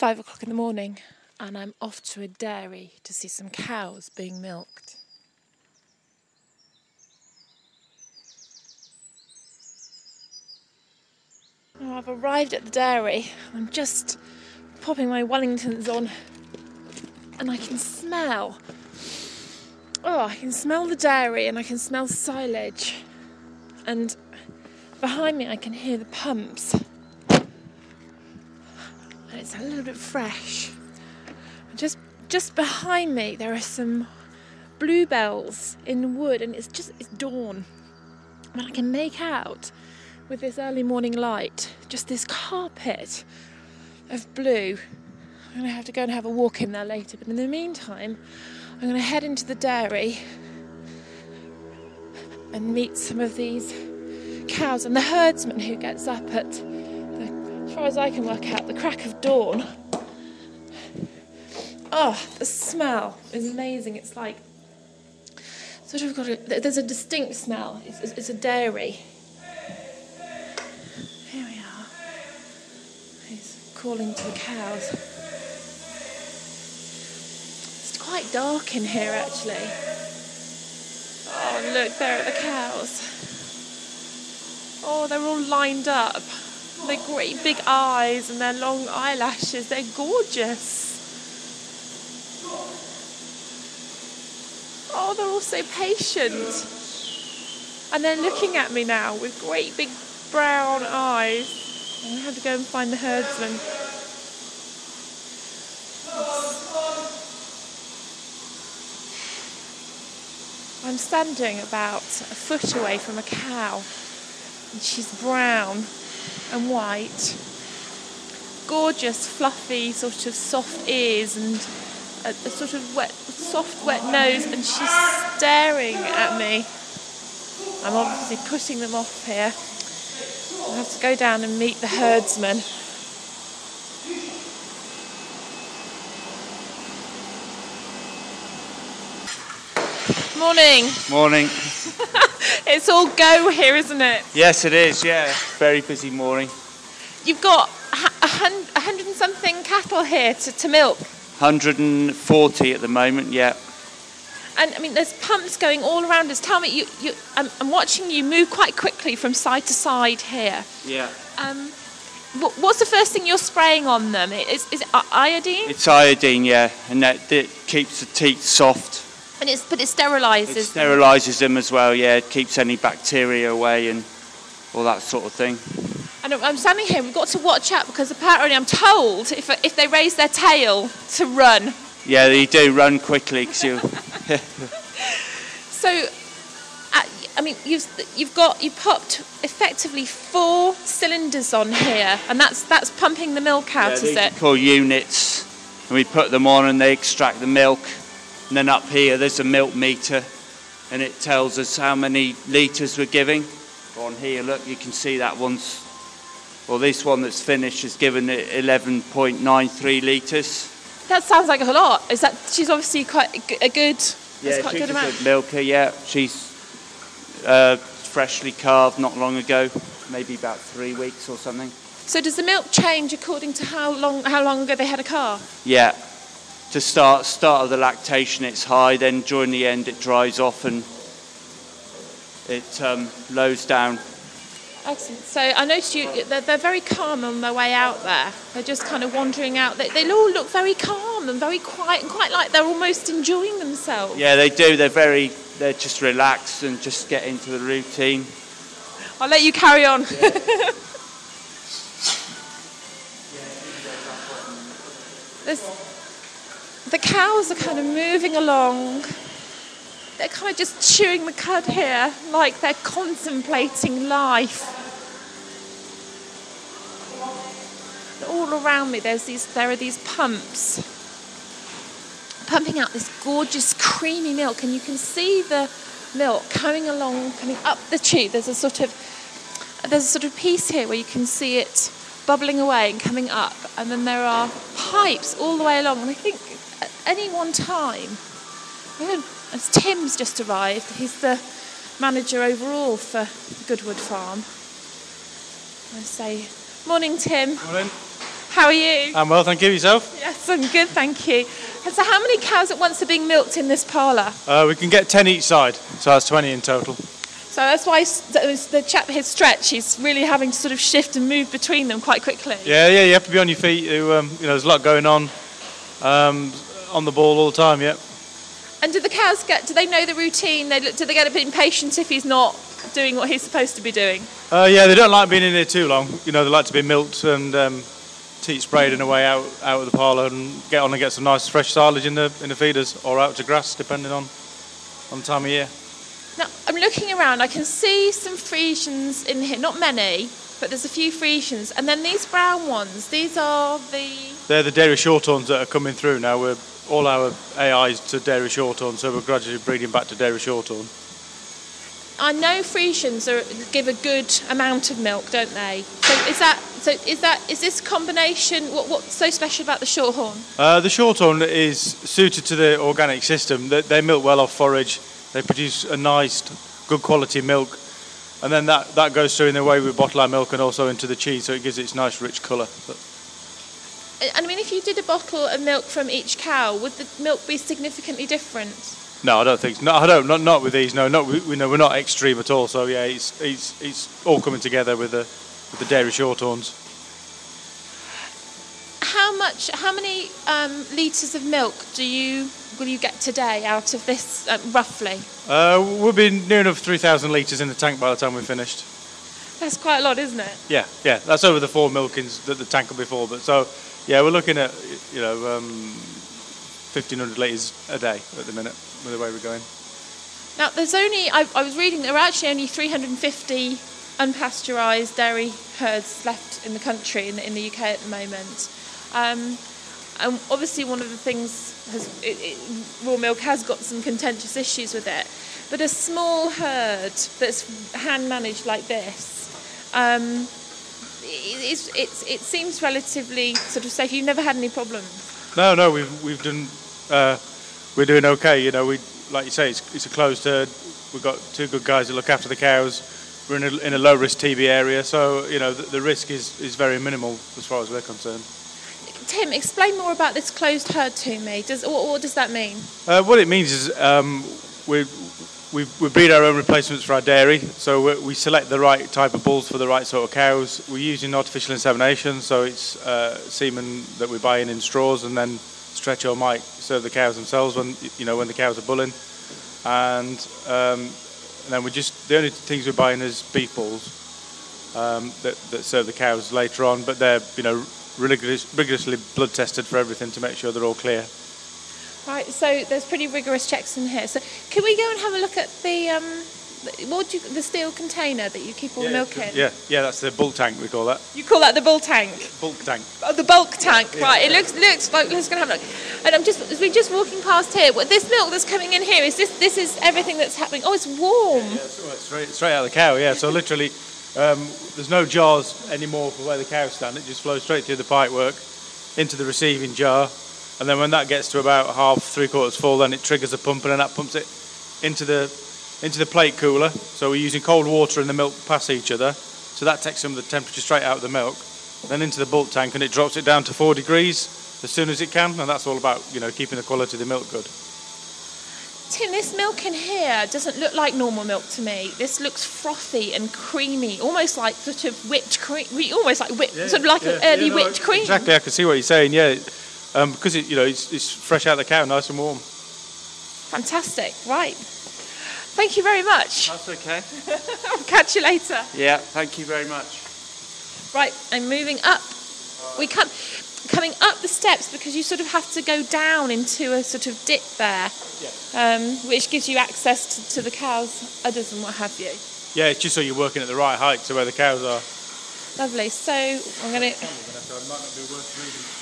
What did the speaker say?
5 o'clock in the morning and I'm off to a dairy to see some cows being milked. Now I've arrived at the dairy. I'm just popping my Wellingtons on and I can smell. I can smell the dairy and I can smell silage. And behind me I can hear the pumps. And it's a little bit fresh. Just behind me there are some bluebells in the wood and it's dawn. And I can make out with this early morning light just this carpet of blue. I'm going to have to go and have a walk in there later, but in the meantime I'm going to head into the dairy and meet some of these cows and the herdsman who gets up at, as far as I can work out, the crack of dawn. The smell is amazing. It's like there's a distinct smell. It's a dairy. Here we are. He's calling to the cows. It's quite dark in here, actually. Oh, look, there are the cows. Oh, they're all lined up. Their great big eyes and their long eyelashes. They're gorgeous. Oh, they're all so patient. And they're looking at me now with great big brown eyes. I'm going to have to go and find the herdsman. I'm standing about a foot away from a cow. And she's brown and white. Gorgeous, fluffy, sort of soft ears and a sort of soft, wet nose, and she's staring at me. I'm obviously putting them off here. I have to go down and meet the herdsman. Morning. Morning. It's all go here, isn't it? Yes, it is, yeah. Very busy morning. You've got 100 and something cattle here to milk. 140 at the moment, yeah. And I mean, there's pumps going all around us. Tell me, I'm watching you move quite quickly from side to side here. Yeah. What's the first thing you're spraying on them? Is it iodine? It's iodine, yeah, and that keeps the teeth soft. But it sterilises. It sterilises them as well, yeah. It keeps any bacteria away and all that sort of thing. And I'm standing here. We've got to watch out because apparently I'm told if they raise their tail to run. Yeah, they do run quickly because you. So, I mean, you popped effectively 4 cylinders on here, and that's pumping the milk out, is it? Called units, and we put them on and they extract the milk. And then up here there's a milk meter, and it tells us how many litres we're giving. On here, look, you can see that one's. Well, this one that's finished has given it 11.93 litres. That sounds like a lot. She's obviously quite a good. Yeah, quite she's good a amount. good milker. Yeah, she's freshly calved not long ago, maybe about 3 weeks or something. So does the milk change according to how long ago they had a calf? Yeah, to start of the lactation it's high. Then during the end it dries off and it lows down. Excellent. So I noticed they're very calm on their way out there. They're just kind of wandering out. They all look very calm and very quiet and quite like they're almost enjoying themselves. Yeah, they do. They're just relaxed and just get into the routine. I'll let you carry on. Yeah. The cows are kind of moving along. They're kind of just chewing the cud here, like they're contemplating life. All around me, there are these pumps pumping out this gorgeous creamy milk, and you can see the milk coming up the tube. There's a sort of piece here where you can see it bubbling away and coming up, and then there are pipes all the way along. And I think at any one time, as Tim's just arrived, he's the manager overall for Goodwood Farm. I say, morning, Tim. Morning. How are you? I'm well, thank you. Yourself? Yes, I'm good, thank you. And so how many cows at once are being milked in this parlour? We can get 10 each side, so that's 20 in total. So that's why the chap here, Stretch, he's really having to sort of shift and move between them quite quickly. Yeah, you have to be on your feet. There's a lot going on the ball all the time, yeah. And do the cows do they know the routine? Do they get a bit impatient if he's not doing what he's supposed to be doing? Yeah, they don't like being in here too long. They like to be milked and teat sprayed in a way out of the parlour and get on and get some nice fresh silage in the feeders or out to grass, depending on the time of year. Now, I'm looking around, I can see some Friesians in here, not many, but there's a few Friesians. And then these brown ones, they're the dairy shorthorns that are coming through now. All our AIs to dairy shorthorn, so we're gradually breeding back to dairy shorthorn. I know Friesians give a good amount of milk, don't they? Is this combination, what's so special about the shorthorn? The shorthorn is suited to the organic system. They milk well off forage. They produce a nice, good quality milk, and then that goes through in the way we bottle our milk and also into the cheese, so it gives it its nice, rich colour. I mean, if you did a bottle of milk from each cow, would the milk be significantly different? No, I don't think so. No, I don't. Not with these. No, we're not extreme at all. So yeah, it's all coming together with the dairy shorthorns. How many litres of milk will you get today out of this, roughly? We'll be near enough 3,000 litres in the tank by the time we're finished. That's quite a lot, isn't it? Yeah. That's over the 4 milkings that the tank will be full. But so, yeah, we're looking at 1,500 litres a day at the minute with the way we're going. Now, I was reading there are actually only 350 unpasteurised dairy herds left in the country, in the UK at the moment. And obviously one of the things, raw milk has got some contentious issues with it. But a small herd that's hand-managed like this, it seems relatively sort of safe. You've never had any problems? No, we've done. We're doing okay. Like you say, it's a closed herd. We've got 2 good guys that look after the cows. We're in a low-risk TB area, so the risk is very minimal as far as we're concerned. Tim, explain more about this closed herd to me. What does that mean? What it means is we breed our own replacements for our dairy, so we select the right type of bulls for the right sort of cows. We're using artificial insemination, so it's semen that we buy in straws, and then Stretch or Mike serve the cows themselves when the cows are bulling, and then the only things we're buying is beef bulls that serve the cows later on, but they're rigorously blood tested for everything to make sure they're all clear. Right, so there's pretty rigorous checks in here. So can we go and have a look at the steel container that you keep all the milk in? Yeah, that's the bulk tank, we call that. You call that the bull tank? Bulk tank. Oh, the bulk tank, yeah. Right. It looks like, let's go and have a look. And we're just walking past here. This milk that's coming in here, this is everything that's happening. Oh, it's warm. Yeah, it's straight out of the cow, yeah. So literally, there's no jars anymore for where the cows stand. It just flows straight through the pipework into the receiving jar. And then when that gets to about half, 3/4 full, then it triggers a pump, and then that pumps it into the plate cooler. So we're using cold water and the milk past each other. So that takes some of the temperature straight out of the milk. Then into the bulk tank, and it drops it down to 4 degrees as soon as it can. And that's all about, keeping the quality of the milk good. Tim, this milk in here doesn't look like normal milk to me. This looks frothy and creamy, almost like sort of whipped cream, almost like an early whipped cream. Exactly, I can see what you're saying, yeah. Because it's fresh out of the cow, nice and warm. Fantastic, right. Thank you very much. That's okay. I'll catch you later. Yeah, thank you very much. Right, I'm moving up. Coming up the steps, because you sort of have to go down into a sort of dip there, which gives you access to the cows' udders and what have you. Yeah, it's just so you're working at the right height to where the cows are. Lovely. So I'm going to...